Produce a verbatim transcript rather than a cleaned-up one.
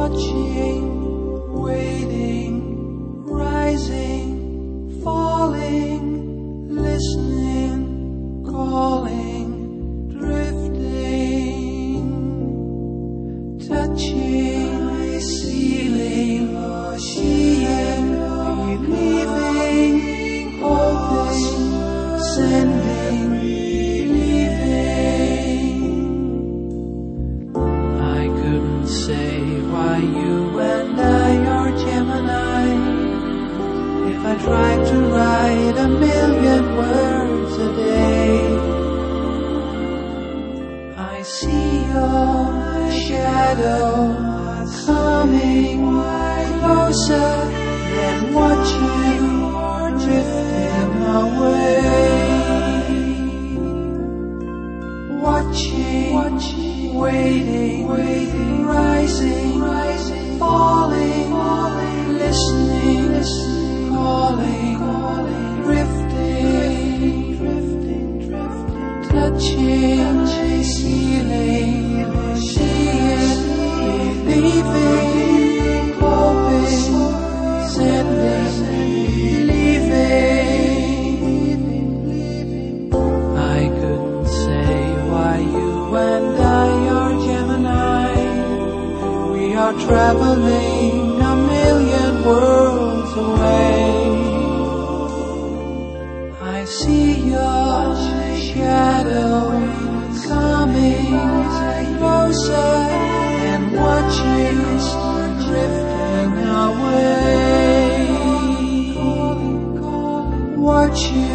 watching, waiting, rising, falling, listening, calling, drifting, touching, feeling, seeing, believing, hoping, sending, leaving. I couldn't say why you and I are Gemini. If I tried to write a million words a day, I see your shadow coming closer, then watch you drifting away. Watching, watching, waiting, waiting, rising, rising, falling, falling, listening, listening, calling, calling, drifting, drifting, drifting, touching, feeling, seeing, believing, hoping, sending, leaving. I couldn't say why you and I are Gemini. We are traveling a million worlds away. I see your shadow coming closer and watch you drifting away. Watch you